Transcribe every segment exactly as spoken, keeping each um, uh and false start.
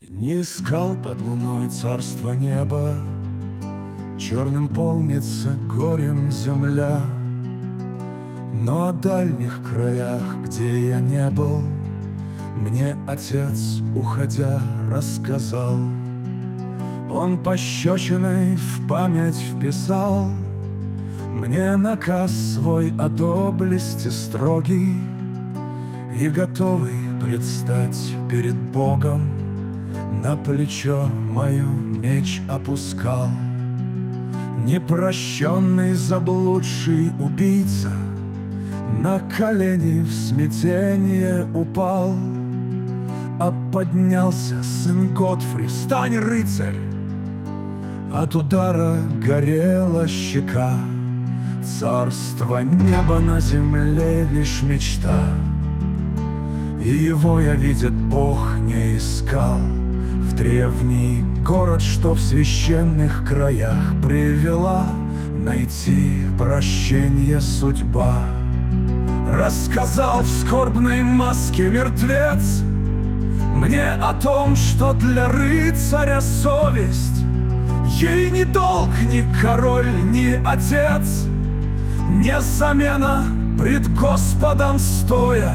Не искал под луной царства неба, черным полнится горем земля. Но о дальних краях, где я не был, мне отец, уходя, рассказал. Он пощечиной в память вписал мне наказ свой о доблести строгий, и готовый предстать перед Богом на плечо мое меч опускал. Непрощенный заблудший убийца на колени в смятение упал, а поднялся сын Готфри: «Встань, рыцарь!» От удара горела щека. Царство неба на земле лишь мечта, и его я, видит Бог, не искал. В древний город, что в священных краях, привела найти прощение судьба. Рассказал в скорбной маске мертвец мне о том, что для рыцаря совесть ей ни долг, ни король, ни отец, не замена пред Господом стоя.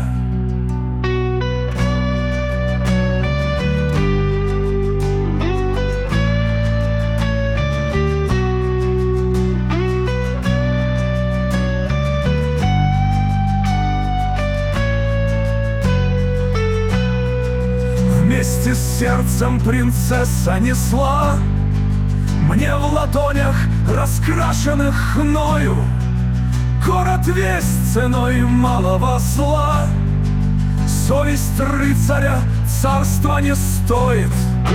Вместе с сердцем принцесса несла мне в ладонях, раскрашенных хною, город весь ценой малого зла. Совесть рыцаря царства не стоит.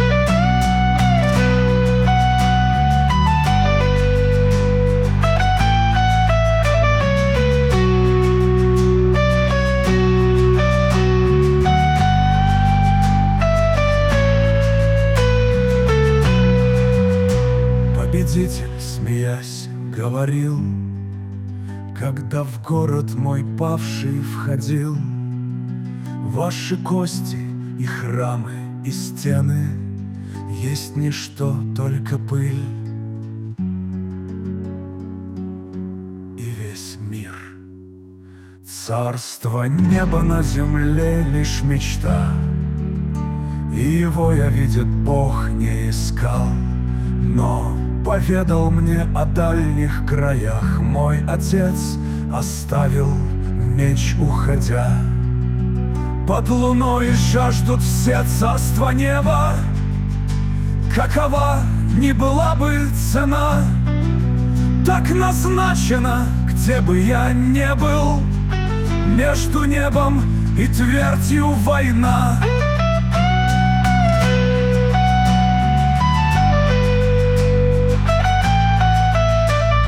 Победитель, смеясь, говорил, когда в город мой павший входил: ваши кости и храмы, и стены есть ничто, только пыль. И весь мир, царство неба на земле лишь мечта, и его я, видит Бог, не искал. Но поведал мне о дальних краях мой отец, оставил меч, уходя. Под луной жаждут все царства неба, какова ни была бы цена, так назначена, где бы я не был, между небом и твердью война.